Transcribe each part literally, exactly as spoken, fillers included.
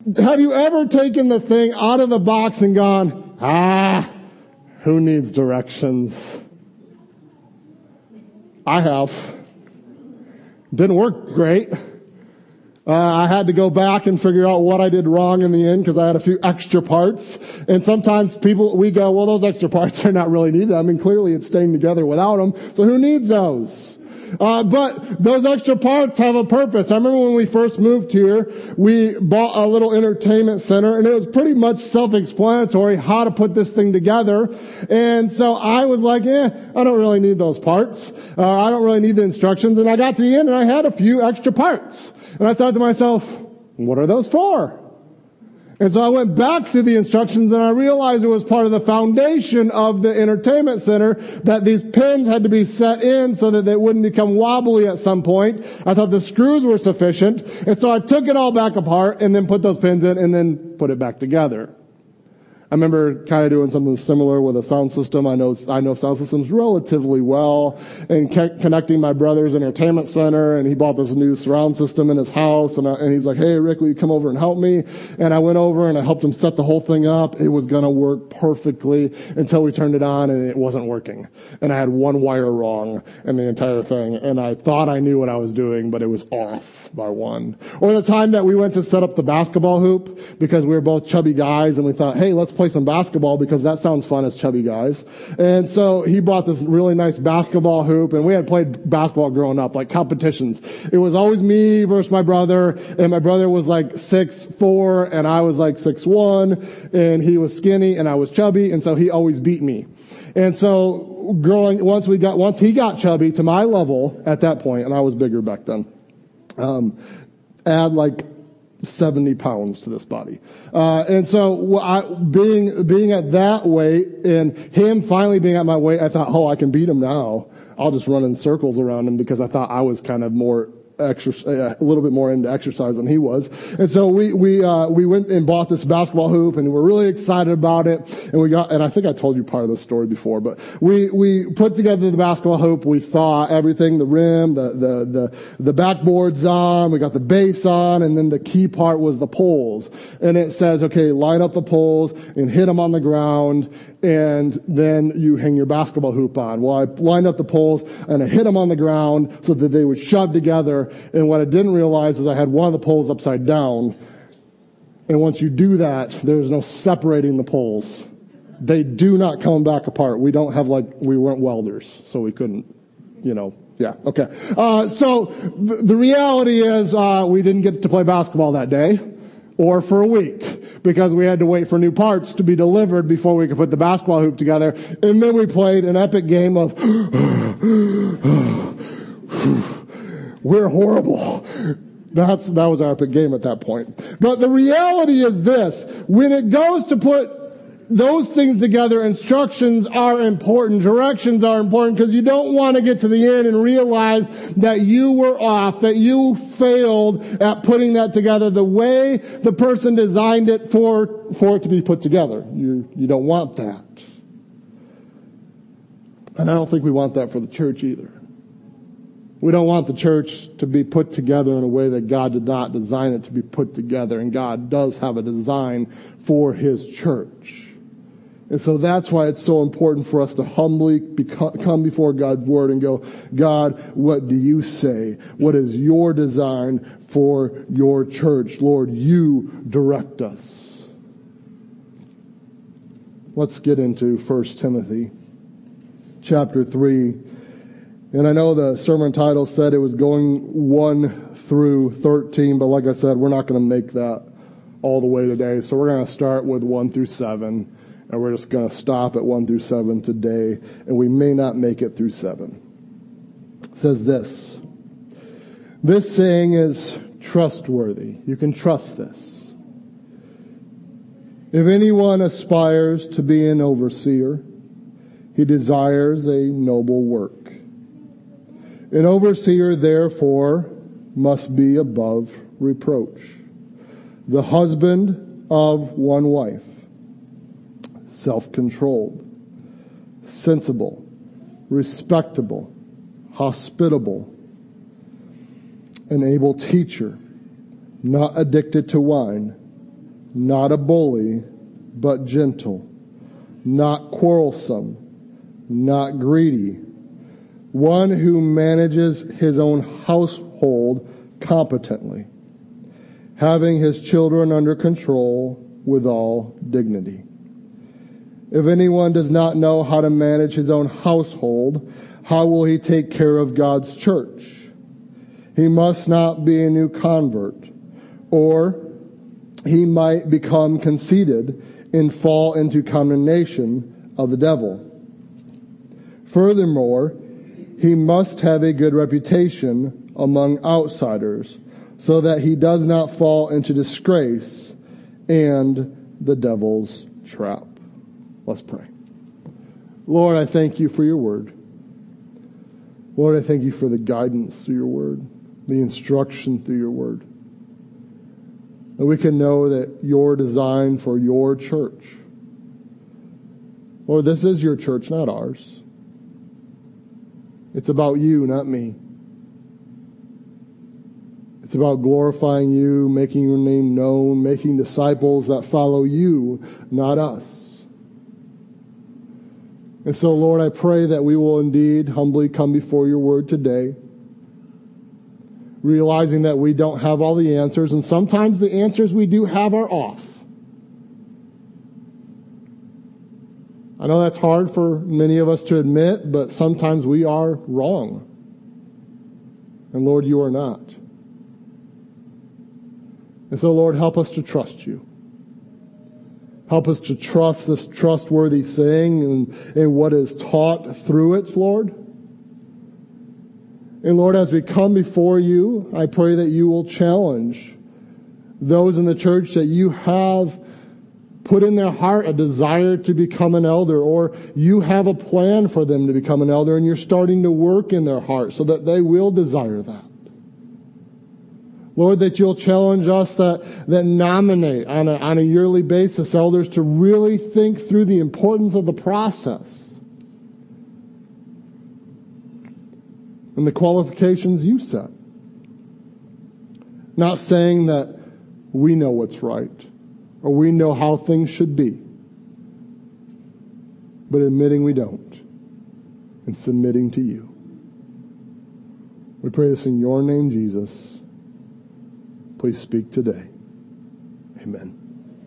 Have you ever taken the thing out of the box and gone, ah, who needs directions? I have. Didn't work great. Uh, I had to go back and figure out what I did wrong in the end because I had a few extra parts. And sometimes people, we go, well, those extra parts are not really needed. I mean, clearly it's staying together without them. So who needs those? Uh, but those extra parts have a purpose. I remember when we first moved here, we bought a little entertainment center, and it was pretty much self-explanatory how to put this thing together. And so I was like, eh, I don't really need those parts. Uh, I don't really need the instructions. And I got to the end, and I had a few extra parts. And I thought to myself, what are those for? And so I went back to the instructions and I realized it was part of the foundation of the entertainment center that these pins had to be set in so that they wouldn't become wobbly at some point. I thought the screws were sufficient. And so I took it all back apart and then put those pins in and then put it back together. I remember kind of doing something similar with a sound system. I know I know sound systems relatively well, and ke- connecting my brother's entertainment center, and he bought this new surround system in his house, and, I, and he's like, hey, Rick, will you come over and help me? And I went over and I helped him set the whole thing up. It was going to work perfectly until we turned it on, and it wasn't working. And I had one wire wrong in the entire thing, and I thought I knew what I was doing, but it was off by one. Or the time that we went to set up the basketball hoop because we were both chubby guys, and we thought, hey, let's play some basketball because that sounds fun as chubby guys. And so he bought this really nice basketball hoop, and we had played basketball growing up, like competitions. It was always me versus my brother, and my brother was like six four, and I was like six one, and he was skinny, and I was chubby, and so he always beat me. And so growing, once we got, once he got chubby to my level at that point, and I was bigger back then, um, add like seventy pounds to this body. Uh, and so I, being, being at that weight and him finally being at my weight, I thought, oh, I can beat him now. I'll just run in circles around him because I thought I was kind of more exercise, a little bit more into exercise than he was. And so we, we, uh, we went and bought this basketball hoop and we're really excited about it. And we got, and I think I told you part of the story before, but we, we put together the basketball hoop. We thought everything, the rim, the, the, the, the backboard's on, we got the base on, and then the key part was the poles. And it says, okay, line up the poles and hit them on the ground, and then you hang your basketball hoop on. Well, I lined up the poles and I hit them on the ground so that they would shove together. And what I didn't realize is I had one of the poles upside down. And once you do that, there's no separating the poles. They do not come back apart. We don't have like, we weren't welders, so we couldn't, you know, yeah, okay. Uh, so th- the reality is, uh, we didn't get to play basketball that day or for a week because we had to wait for new parts to be delivered before we could put the basketball hoop together. And then we played an epic game of, we're horrible. That's, that was our epic game at that point. But the reality is this, when it goes to put those things together, instructions are important, directions are important, because you don't want to get to the end and realize that you were off, that you failed at putting that together the way the person designed it for, for it to be put together. You, you don't want that. And I don't think we want that for the church either. We don't want the church to be put together in a way that God did not design it to be put together. And God does have a design for His church. And so that's why it's so important for us to humbly beco- come before God's Word and go, God, what do you say? What is your design for your church? Lord, you direct us. Let's get into First Timothy chapter three. And I know the sermon title said it was going one through thirteen, but like I said, we're not going to make that all the way today. So we're going to start with one through seven. And we're just going to stop at one through seven today, and we may not make it through seven. It says this. This saying is trustworthy. You can trust this. If anyone aspires to be an overseer, he desires a noble work. An overseer, therefore, must be above reproach, the husband of one wife, self-controlled, sensible, respectable, hospitable, an able teacher, not addicted to wine, not a bully, but gentle, not quarrelsome, not greedy, one who manages his own household competently, having his children under control with all dignity. If anyone does not know how to manage his own household, how will he take care of God's church? He must not be a new convert, or he might become conceited and fall into condemnation of the devil. Furthermore, he must have a good reputation among outsiders, so that he does not fall into disgrace and the devil's trap. Let's pray. Lord, I thank you for your word. Lord, I thank you for the guidance through your word, the instruction through your word. And we can know that you're designed for your church. Lord, this is your church, not ours. It's about you, not me. It's about glorifying you, making your name known, making disciples that follow you, not us. And so, Lord, I pray that we will indeed humbly come before your word today, realizing that we don't have all the answers, and sometimes the answers we do have are off. I know that's hard for many of us to admit, but sometimes we are wrong. And Lord, you are not. And so, Lord, help us to trust you. Help us to trust this trustworthy saying and, and what is taught through it, Lord. And Lord, as we come before you, I pray that you will challenge those in the church that you have put in their heart a desire to become an elder, or you have a plan for them to become an elder, and you're starting to work in their heart so that they will desire that. Lord, that you'll challenge us that, that nominate on a, on a yearly basis elders to really think through the importance of the process and the qualifications you set. Not saying that we know what's right or we know how things should be, but admitting we don't and submitting to you. We pray this in your name, Jesus. Please speak today. Amen.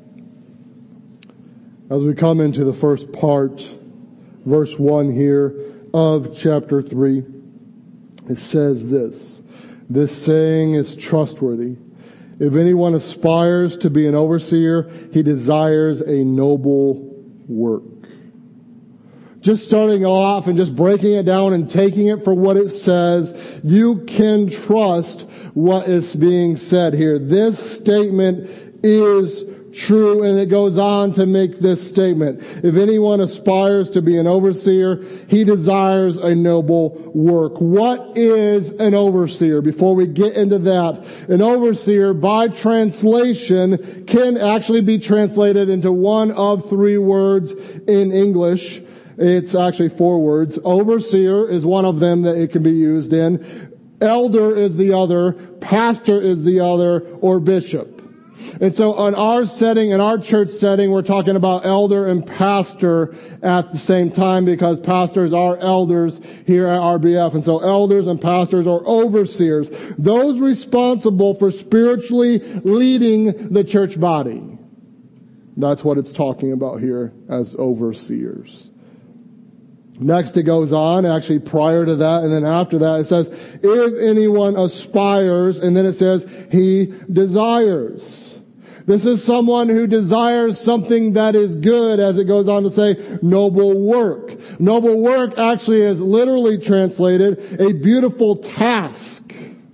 As we come into the first part, verse one here of chapter three, it says this: this saying is trustworthy. If anyone aspires to be an overseer, he desires a noble work. Just starting off and just breaking it down and taking it for what it says, you can trust what is being said here. This statement is true, and it goes on to make this statement. If anyone aspires to be an overseer, he desires a noble work. What is an overseer? Before we get into that, an overseer by translation can actually be translated into one of three words in English. It's actually four words. Overseer is one of them that it can be used in. Elder is the other. Pastor is the other, or bishop. And so in our setting, in our church setting, we're talking about elder and pastor at the same time, because pastors are elders here at R B F. And so elders and pastors are overseers, those responsible for spiritually leading the church body. That's what it's talking about here as overseers. Next it goes on, actually prior to that and then after that, it says, if anyone aspires, and then it says, he desires. This is someone who desires something that is good, as it goes on to say, noble work. Noble work actually is literally translated, a beautiful task.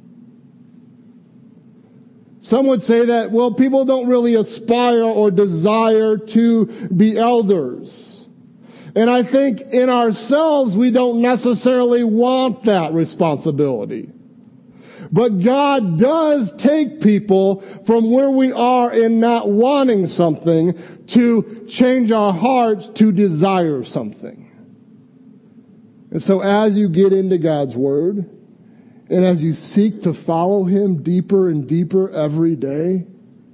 Some would say that, well, people don't really aspire or desire to be elders. And I think in ourselves, we don't necessarily want that responsibility. But God does take people from where we are in not wanting something to change our hearts to desire something. And so as you get into God's Word, and as you seek to follow Him deeper and deeper every day,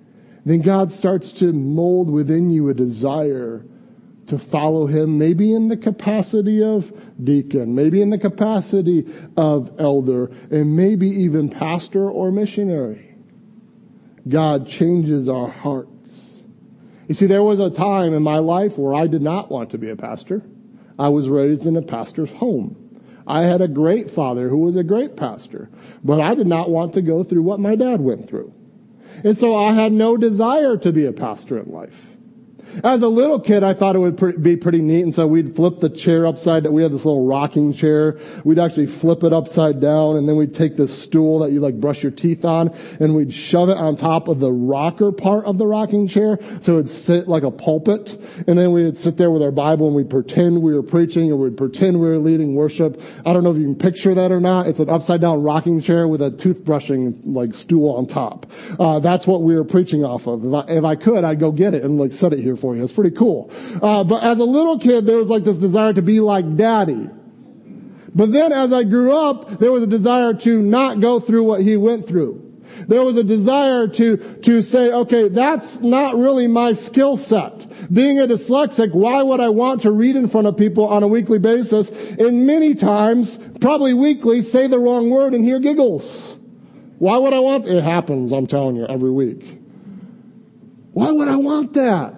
then God starts to mold within you a desire to follow him, maybe in the capacity of deacon, maybe in the capacity of elder, and maybe even pastor or missionary. God changes our hearts. You see, there was a time in my life where I did not want to be a pastor. I was raised in a pastor's home. I had a great father who was a great pastor, but I did not want to go through what my dad went through. And so I had no desire to be a pastor in life. As a little kid, I thought it would pre- be pretty neat, and so we'd flip the chair upside down. We had this little rocking chair. We'd actually flip it upside down, and then we'd take this stool that you like brush your teeth on, and we'd shove it on top of the rocker part of the rocking chair, so it'd sit like a pulpit. And then we'd sit there with our Bible, and we'd pretend we were preaching, or we'd pretend we were leading worship. I don't know if you can picture that or not. It's an upside down rocking chair with a toothbrushing like stool on top. Uh, that's what we were preaching off of. If I, if I could, I'd go get it and like set it here for you. It's pretty cool. Uh, but as a little kid, there was like this desire to be like daddy. But then as I grew up, there was a desire to not go through what he went through. There was a desire to, to say, okay, that's not really my skill set. Being a dyslexic, why would I want to read in front of people on a weekly basis and many times, probably weekly, say the wrong word and hear giggles? Why would I want, it happens, I'm telling you, every week. Why would I want that?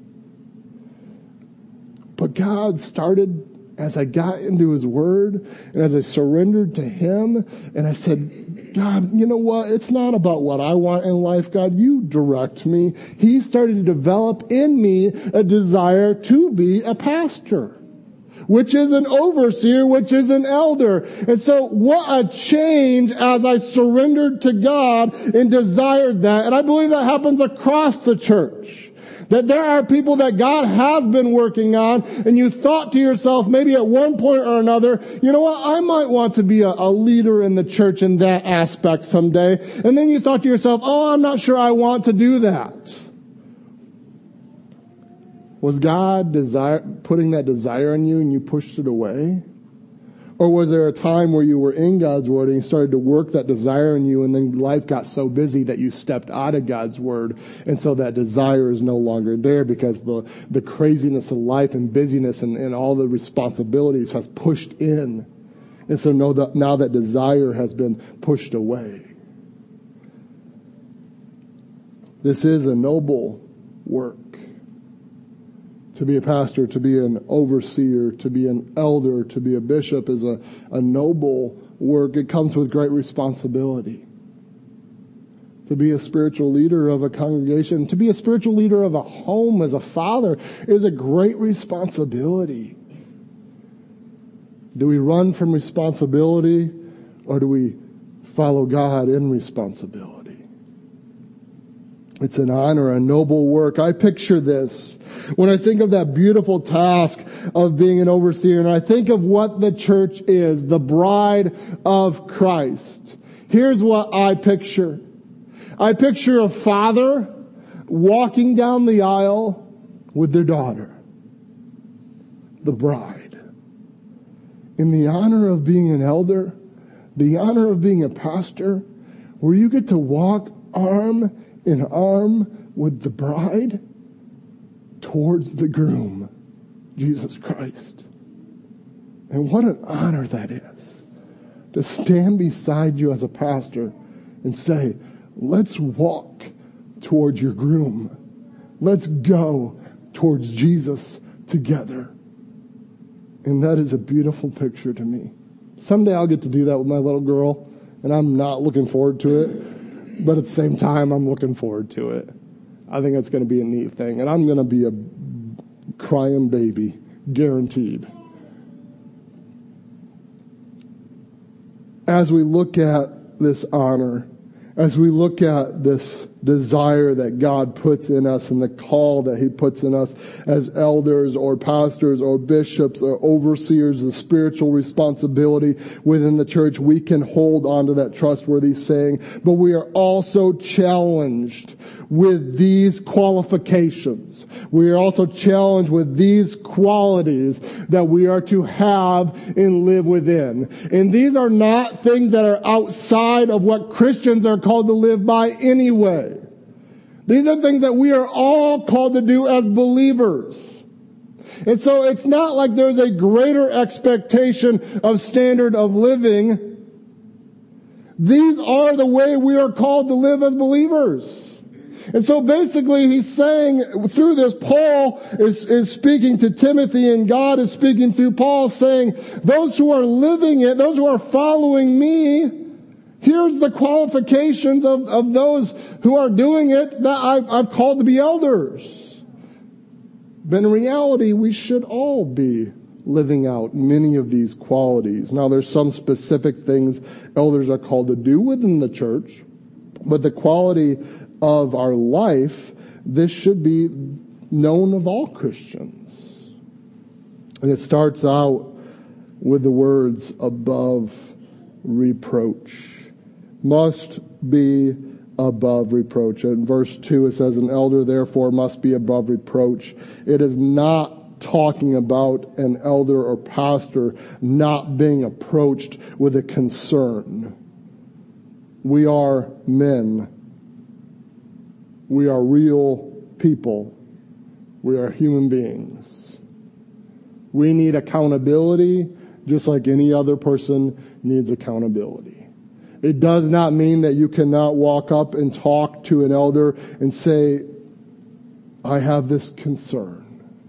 But God started, as I got into his word and as I surrendered to him, and I said, God, you know what? It's not about what I want in life. God, you direct me. He started to develop in me a desire to be a pastor, which is an overseer, which is an elder. And so what a change as I surrendered to God and desired that. And I believe that happens across the church. That there are people that God has been working on, and you thought to yourself, maybe at one point or another, you know what, I might want to be a, a leader in the church in that aspect someday. And then you thought to yourself, oh, I'm not sure I want to do that. Was God desire, putting that desire in you and you pushed it away? Or was there a time where you were in God's word and he started to work that desire in you, and then life got so busy that you stepped out of God's word, and so that desire is no longer there because the, the craziness of life and busyness and, and all the responsibilities has pushed in. And so now that, now that desire has been pushed away. This is a noble work. To be a pastor, to be an overseer, to be an elder, to be a bishop is a, a noble work. It comes with great responsibility. To be a spiritual leader of a congregation, to be a spiritual leader of a home as a father is a great responsibility. Do we run from responsibility, or do we follow God in responsibility? It's an honor, a noble work. I picture this when I think of that beautiful task of being an overseer, and I think of what the church is, the bride of Christ. Here's what I picture. I picture a father walking down the aisle with their daughter, the bride. In the honor of being an elder, the honor of being a pastor, where you get to walk arm in arm with the bride towards the groom, Jesus Christ. And what an honor that is, to stand beside you as a pastor and say, let's walk towards your groom. Let's go towards Jesus together. And that is a beautiful picture to me. Someday I'll get to do that with my little girl, and I'm not looking forward to it. But at the same time, I'm looking forward to it. I think it's going to be a neat thing. And I'm going to be a crying baby, guaranteed. As we look at this honor, as we look at this desire that God puts in us and the call that he puts in us as elders or pastors or bishops or overseers, the spiritual responsibility within the church, we can hold on to that trustworthy saying. But we are also challenged with these qualifications. We are also challenged with these qualities that we are to have and live within. And these are not things that are outside of what Christians are called to live by anyway. These are things that we are all called to do as believers. And so it's not like there's a greater expectation of standard of living. These are the way we are called to live as believers. And so basically he's saying through this, Paul is, is speaking to Timothy, and God is speaking through Paul, saying, those who are living it, those who are following me, here's the qualifications of, of those who are doing it that I've, I've called to be elders. But in reality, we should all be living out many of these qualities. Now, there's some specific things elders are called to do within the church, but the quality of our life, this should be known of all Christians. And it starts out with the words above reproach. Must be above reproach. In verse two it says, an elder therefore must be above reproach. It is not talking about an elder or pastor not being approached with a concern. We are men. We are real people. We are human beings. We need accountability just like any other person needs accountability. It does not mean that you cannot walk up and talk to an elder and say, I have this concern.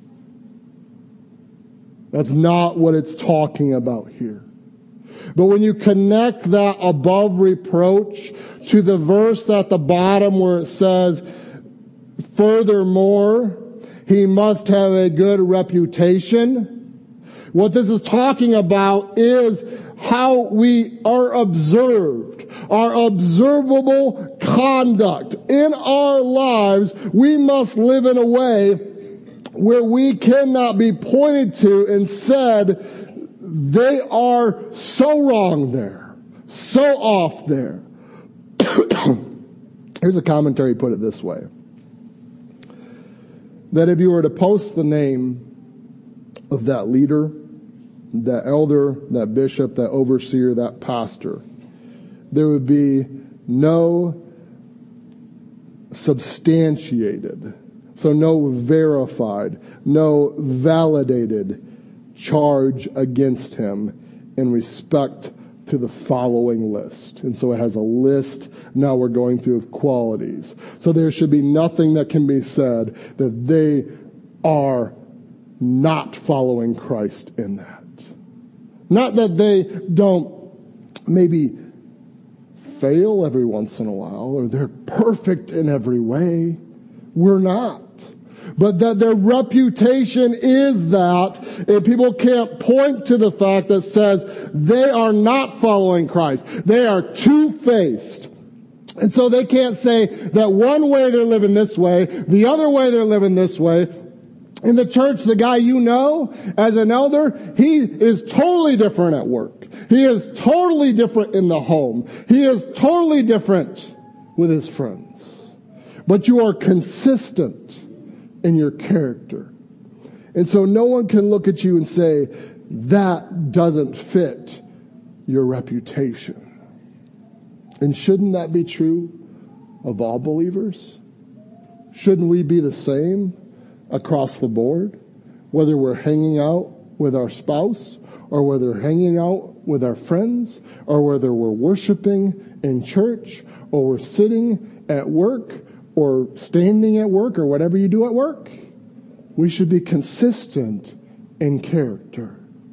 That's not what it's talking about here. But when you connect that above reproach to the verse at the bottom where it says, furthermore, he must have a good reputation. What this is talking about is how we are observed, our observable conduct in our lives. We must live in a way where we cannot be pointed to and said, they are so wrong there, so off there. Here's a commentary put it this way. That if you were to post the name of that leader, that elder, that bishop, that overseer, that pastor, there would be no substantiated, so no verified, no validated charge against him in respect to the following list. And so it has a list now we're going through of qualities. So there should be nothing that can be said that they are not following Christ in that. Not that they don't maybe fail every once in a while or they're perfect in every way. We're not. But that their reputation is that, and people can't point to the fact that says they are not following Christ. They are two-faced. And so they can't say that one way they're living this way, the other way they're living this way. In the church, the guy you know as an elder, he is totally different at work. He is totally different in the home. He is totally different with his friends. But you are consistent in your character. And so no one can look at you and say, that doesn't fit your reputation. And shouldn't that be true of all believers? Shouldn't we be the same across the board? Whether we're hanging out with our spouse, or whether we're hanging out with our friends, or whether we're worshiping in church, or we're sitting at work, or standing at work, or whatever you do at work. We should be consistent in character.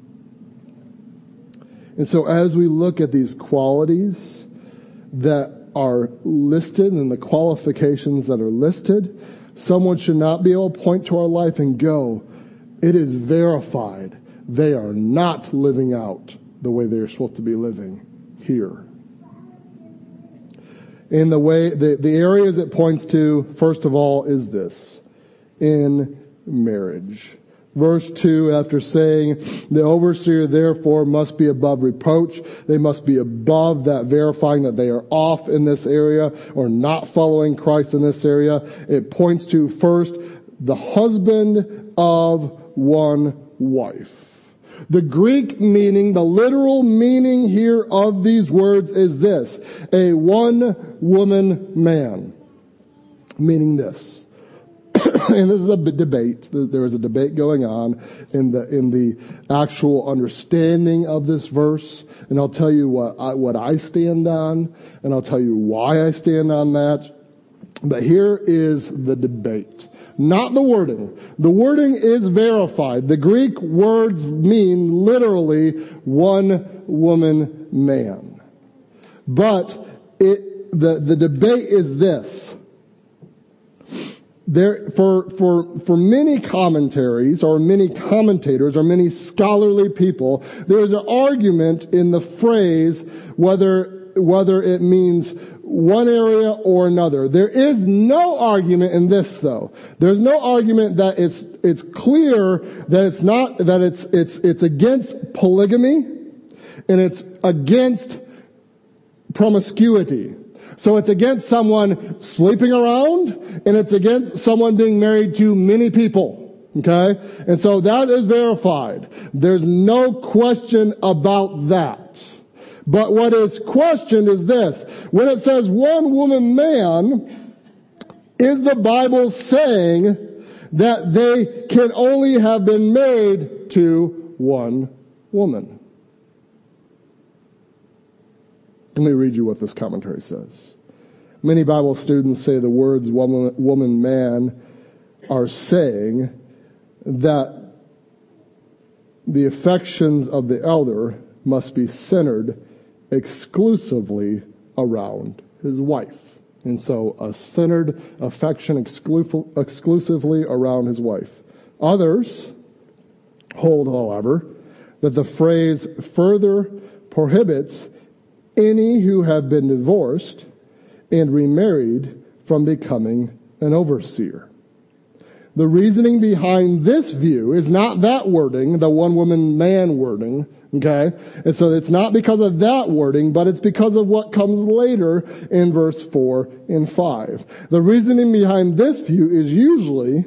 And so as we look at these qualities that are listed and the qualifications that are listed, someone should not be able to point to our life and go, it is verified. They are not living out the way they are supposed to be living here. In the way, the, the areas it points to, first of all, is this. In marriage. Verse two, after saying, the overseer therefore must be above reproach. They must be above that, verifying that they are off in this area or not following Christ in this area. It points to, first, the husband of one wife. The Greek meaning, the literal meaning here of these words is this: a one-woman man. Meaning this. And this is a debate. There is a debate going on in the in the actual understanding of this verse. And I'll tell you what I, what I stand on, and I'll tell you why I stand on that. But here is the debate. Not the wording. The wording is verified. The Greek words mean literally one woman, man. But it, the, the debate is this. There, for, for, for many commentaries or many commentators or many scholarly people, there is an argument in the phrase whether, whether it means one area or another. There is no argument in this though. There's no argument that it's, it's clear that it's not, that it's, it's, it's against polygamy and it's against promiscuity. So it's against someone sleeping around, and it's against someone being married to many people. Okay? And so that is verified. There's no question about that. But what is questioned is this. When it says one woman man, is the Bible saying that they can only have been married to one woman? Let me read you what this commentary says. Many Bible students say the words woman, woman, man are saying that the affections of the elder must be centered exclusively around his wife. And so a centered affection exclu- exclusively around his wife. Others hold, however, that the phrase further prohibits any who have been divorced and remarried from becoming an overseer. The reasoning behind this view is not that wording, the one woman man wording, okay? And so it's not because of that wording, but it's because of what comes later in verse four and five. The reasoning behind this view is usually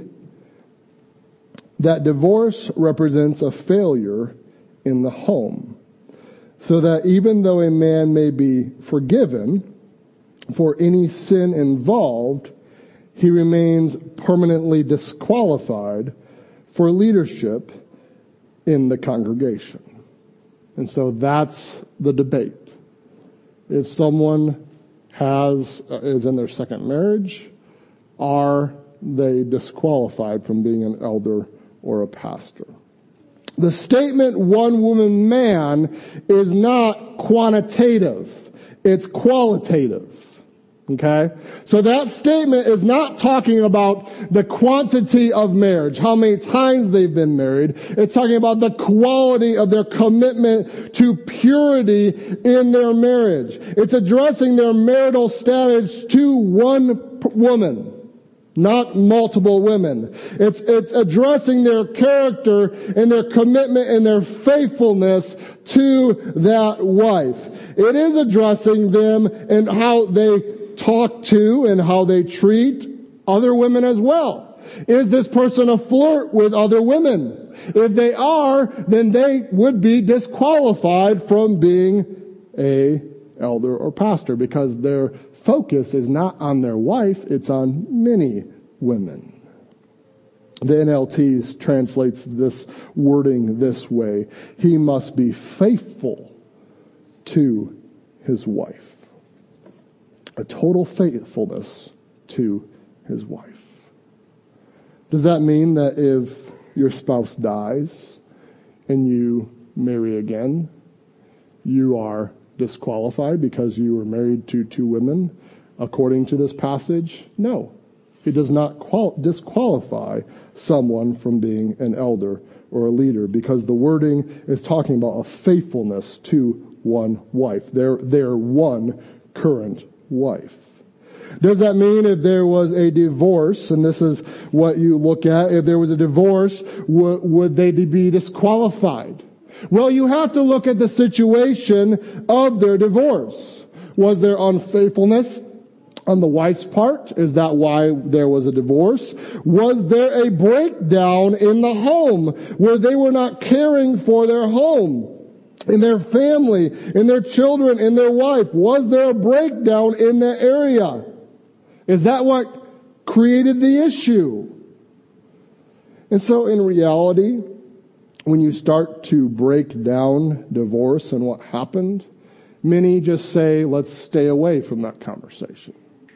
that divorce represents a failure in the home. So that even though a man may be forgiven for any sin involved, he remains permanently disqualified for leadership in the congregation. And so that's the debate. If someone has uh, is in their second marriage, are they disqualified from being an elder or a pastor? The statement one woman man is not quantitative. It's qualitative. Okay? So that statement is not talking about the quantity of marriage, how many times they've been married. It's talking about the quality of their commitment to purity in their marriage. It's addressing their marital status to one woman, not multiple women. It's, it's addressing their character and their commitment and their faithfulness to that wife. It is addressing them and how they talk to and how they treat other women as well. Is this person a flirt with other women? If they are, then they would be disqualified from being a elder or pastor because their focus is not on their wife, it's on many women. The N L T translates this wording this way. He must be faithful to his wife. A total faithfulness to his wife. Does that mean that if your spouse dies and you marry again, you are disqualified because you were married to two women, according to this passage? No. It does not qual- disqualify someone from being an elder or a leader because the wording is talking about a faithfulness to one wife. Their, their one current wife. Does that mean if there was a divorce, and this is what you look at, if there was a divorce, w- would they be disqualified? Well, you have to look at the situation of their divorce. Was there unfaithfulness on the wife's part? Is that why there was a divorce? Was there a breakdown in the home where they were not caring for their home, in their family, in their children, in their wife? Was there a breakdown in that area? Is that what created the issue. And so in reality, when you start to break down divorce and what happened, many just say, let's stay away from that conversation.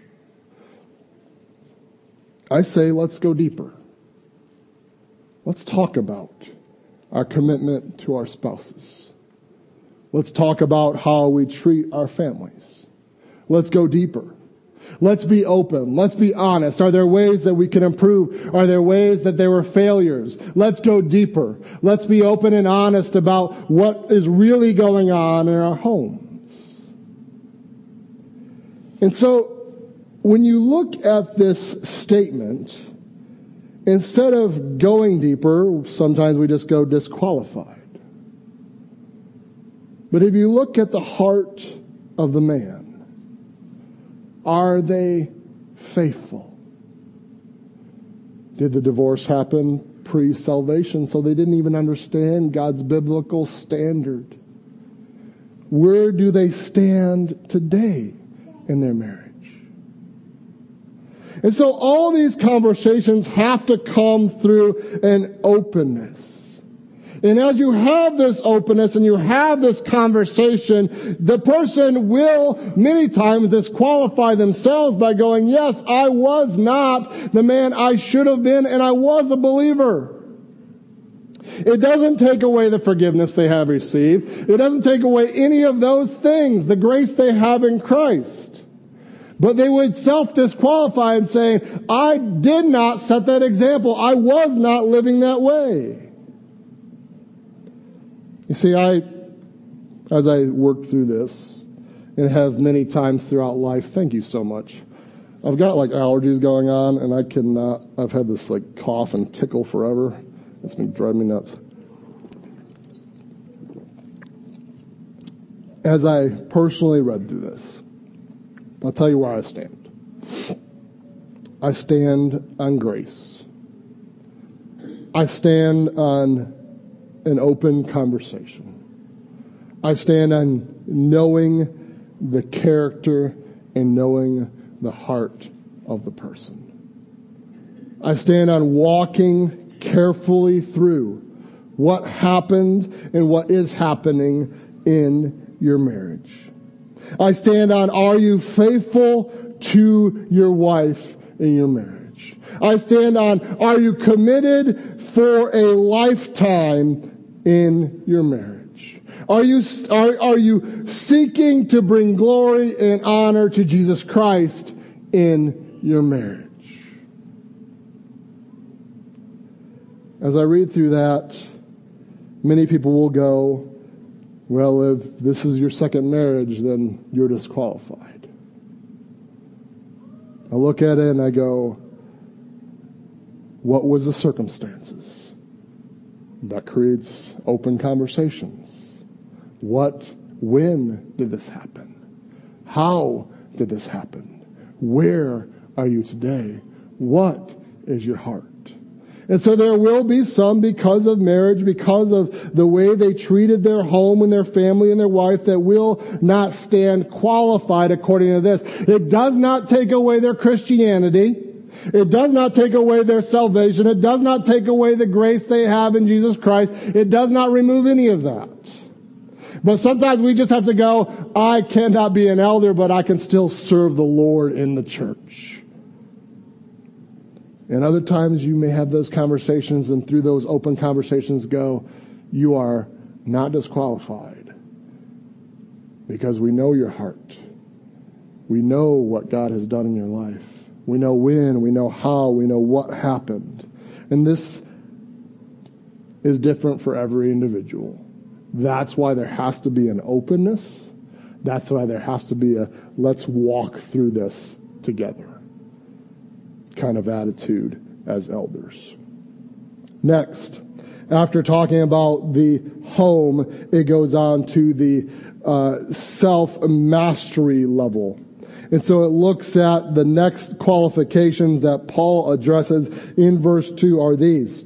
I say, let's go deeper. Let's talk about our commitment to our spouses. Let's talk about how we treat our families. Let's go deeper. Let's be open. Let's be honest. Are there ways that we can improve? Are there ways that there were failures? Let's go deeper. Let's be open and honest about what is really going on in our homes. And so, when you look at this statement, instead of going deeper, sometimes we just go disqualified. But if you look at the heart of the man, are they faithful? Did the divorce happen pre-salvation, so they didn't even understand God's biblical standard? Where do they stand today in their marriage? And so all these conversations have to come through an openness. And as you have this openness and you have this conversation, the person will many times disqualify themselves by going, yes, I was not the man I should have been, and I was a believer. It doesn't take away the forgiveness they have received. It doesn't take away any of those things, the grace they have in Christ. But they would self-disqualify and say, I did not set that example. I was not living that way. You see, I, as I work through this and have many times throughout life, thank you so much. I've got like allergies going on, and I cannot, I've had this like cough and tickle forever. It's been driving me nuts. As I personally read through this, I'll tell you where I stand. I stand on grace. I stand on an open conversation. I stand on knowing the character and knowing the heart of the person. I stand on walking carefully through what happened and what is happening in your marriage. I stand on, are you faithful to your wife in your marriage? I stand on, are you committed for a lifetime in your marriage? Are you, are, are you seeking to bring glory and honor to Jesus Christ in your marriage? As I read through that, many people will go, well, if this is your second marriage, then you're disqualified. I look at it and I go, what was the circumstances? That creates open conversations. What, when did this happen? How did this happen? Where are you today? What is your heart? And so there will be some, because of marriage, because of the way they treated their home and their family and their wife, that will not stand qualified according to this. It does not take away their Christianity. It does not take away their salvation. It does not take away the grace they have in Jesus Christ. It does not remove any of that. But sometimes we just have to go, I cannot be an elder, but I can still serve the Lord in the church. And other times you may have those conversations, and through those open conversations go, you are not disqualified. Because we know your heart. We know what God has done in your life. We know when, we know how, we know what happened. And this is different for every individual. That's why there has to be an openness. That's why there has to be a let's walk through this together kind of attitude as elders. Next, after talking about the home, it goes on to the uh, self-mastery level. And so it looks at the next qualifications that Paul addresses in verse two are these.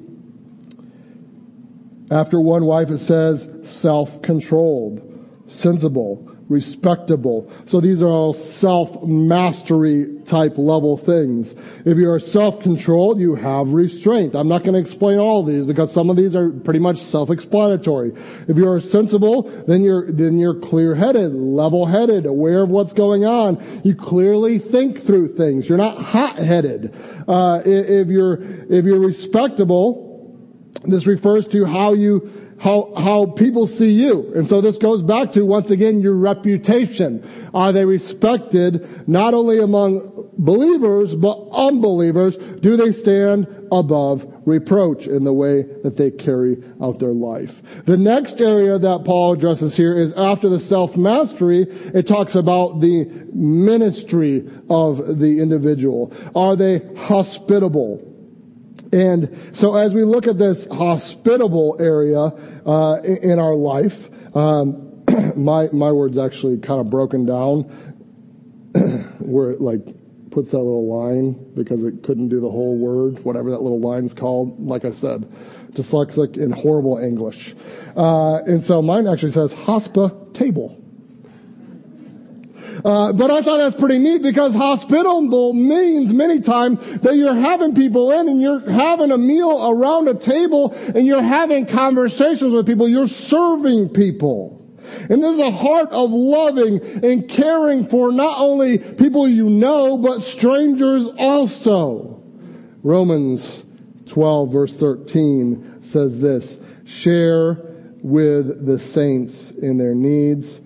After one wife, it says self-controlled, sensible, respectable. So these are all self-mastery type level things. If you are self-controlled, you have restraint. I'm not going to explain all of these because some of these are pretty much self-explanatory. If you are sensible, then you're, then you're clear-headed, level-headed, aware of what's going on. You clearly think through things. You're not hot-headed. Uh, if you're, if you're respectable, this refers to how you How, how people see you. And so this goes back to, once again, your reputation. Are they respected not only among believers, but unbelievers? Do they stand above reproach in the way that they carry out their life? The next area that Paul addresses here is after the self-mastery, it talks about the ministry of the individual. Are they hospitable? And so as we look at this hospitable area uh, in our life, um, my my word's actually kind of broken down where it like puts that little line because it couldn't do the whole word, whatever that little line's called. Like I said, dyslexic in horrible English. Uh, and so mine actually says hospitable. Uh, but I thought that's pretty neat because hospitable means many times that you're having people in and you're having a meal around a table and you're having conversations with people. You're serving people. And this is a heart of loving and caring for not only people you know, but strangers also. Romans twelve verse thirteen says this: share with the saints in their needs.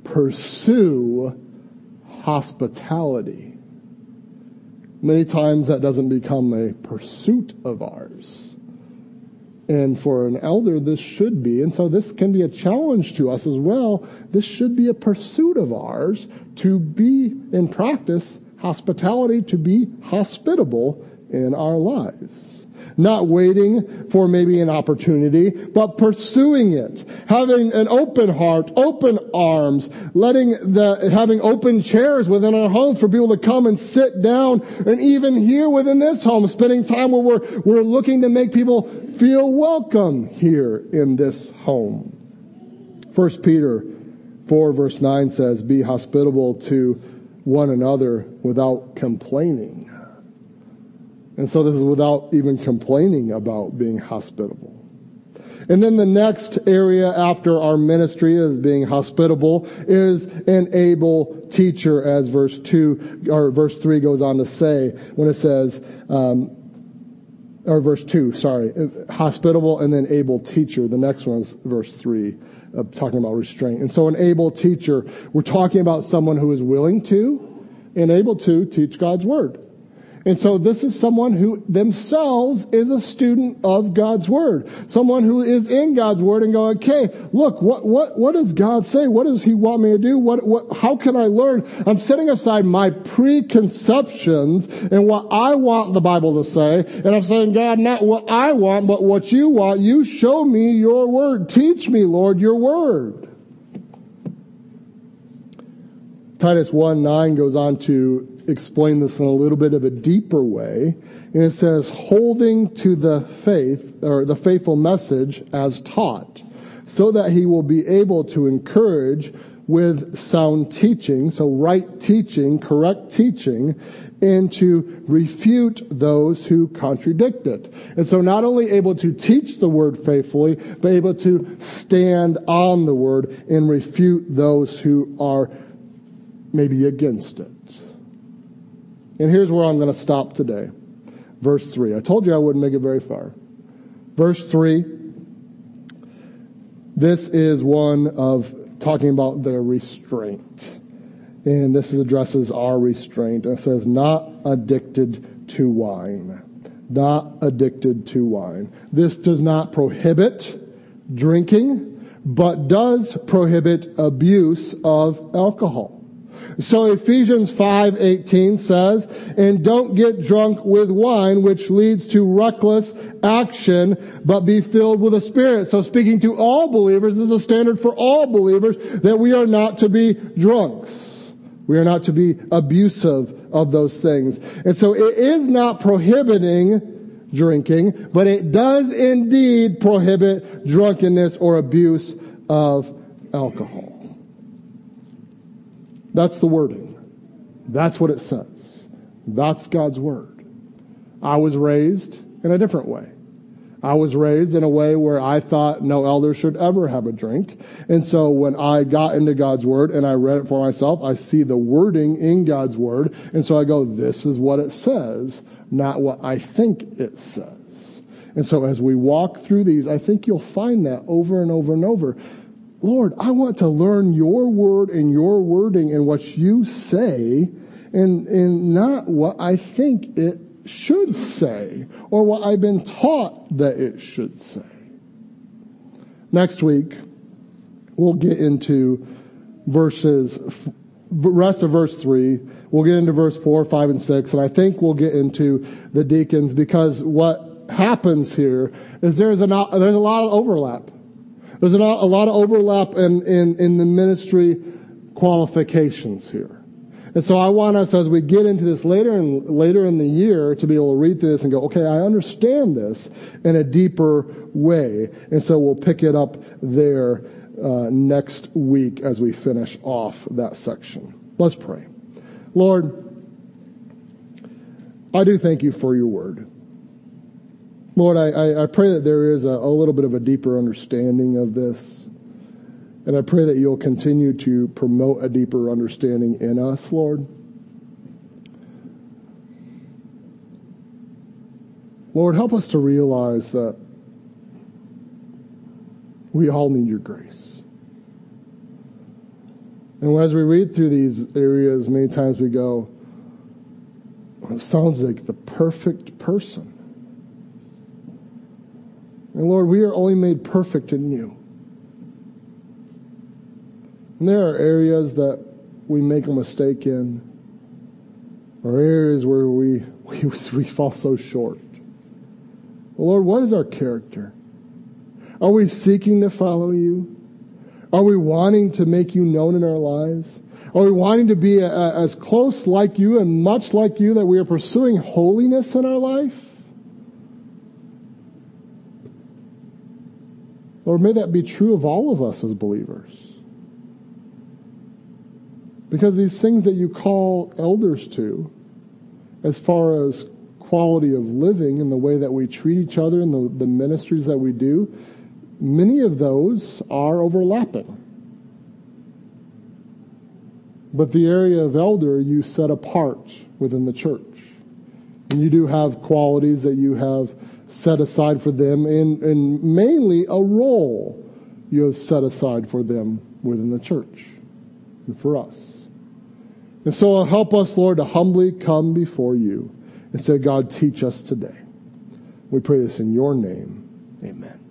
Pursue hospitality. Many times that doesn't become a pursuit of ours. And for an elder, this should be. And so this can be a challenge to us as well. This should be a pursuit of ours to be in practice hospitality, to be hospitable in our lives. Not waiting for maybe an opportunity, but pursuing it. Having an open heart, open arms, letting the, having open chairs within our homes for people to come and sit down, and even here within this home, spending time where we're, we're looking to make people feel welcome here in this home. First Peter four verse nine says, be hospitable to one another without complaining. And so this is without even complaining about being hospitable. And then the next area after our ministry as being hospitable is an able teacher, as verse two or verse three goes on to say when it says, um, or verse two, sorry, hospitable and then able teacher. The next one is verse three, uh, talking about restraint. And so an able teacher, we're talking about someone who is willing to and able to teach God's word. And so this is someone who themselves is a student of God's word. Someone who is in God's word and going, okay, look, what, what, what does God say? What does he want me to do? What, what, how can I learn? I'm setting aside my preconceptions and what I want the Bible to say. And I'm saying, God, not what I want, but what you want. You show me your word. Teach me, Lord, your word. Titus one nine goes on to explain this in a little bit of a deeper way. And it says, holding to the faith, or the faithful message as taught, so that he will be able to encourage with sound teaching, so right teaching, correct teaching, and to refute those who contradict it. And so not only able to teach the word faithfully, but able to stand on the word and refute those who are maybe against it. And here's where I'm going to stop today. Verse three. I told you I wouldn't make it very far. Verse three. This is one of talking about their restraint. And this addresses our restraint. It says, not addicted to wine. Not addicted to wine. This does not prohibit drinking, but does prohibit abuse of alcohol. So Ephesians five eighteen says, and don't get drunk with wine, which leads to reckless action, but be filled with the Spirit. So speaking to all believers, this is a standard for all believers that we are not to be drunks. We are not to be abusive of those things. And so it is not prohibiting drinking, but it does indeed prohibit drunkenness or abuse of alcohol. That's the wording. That's what it says. That's God's word. I was raised in a different way. I was raised in a way where I thought no elder should ever have a drink. And so when I got into God's word and I read it for myself, I see the wording in God's word. And so I go, this is what it says, not what I think it says. And so as we walk through these, I think you'll find that over and over and over. Lord, I want to learn your word and your wording and what you say and, and not what I think it should say or what I've been taught that it should say. Next week, we'll get into verses, rest of verse three. We'll get into verse four, five, and six. And I think we'll get into the deacons because what happens here is there's a, there's a lot of overlap. There's a lot, a lot of overlap in, in, in the ministry qualifications here. And so I want us, as we get into this later and later in the year, to be able to read through this and go, okay, I understand this in a deeper way. And so we'll pick it up there uh, next week as we finish off that section. Let's pray. Lord, I do thank you for your word. Lord, I, I, I pray that there is a, a little bit of a deeper understanding of this. And I pray that you'll continue to promote a deeper understanding in us, Lord. Lord, help us to realize that we all need your grace. And as we read through these areas, many times we go, well, it sounds like the perfect person. And Lord, we are only made perfect in you. And there are areas that we make a mistake in, or areas where we, we, we fall so short. Well, Lord, what is our character? Are we seeking to follow you? Are we wanting to make you known in our lives? Are we wanting to be a, a, as close like you and much like you that we are pursuing holiness in our life? Lord, may that be true of all of us as believers. Because these things that you call elders to, as far as quality of living and the way that we treat each other and the, the ministries that we do, many of those are overlapping. But the area of elder you set apart within the church. And you do have qualities that you have set aside for them, and, and mainly a role you have set aside for them within the church and for us. And so help us, Lord, to humbly come before you and say, God, teach us today. We pray this in your name. Amen.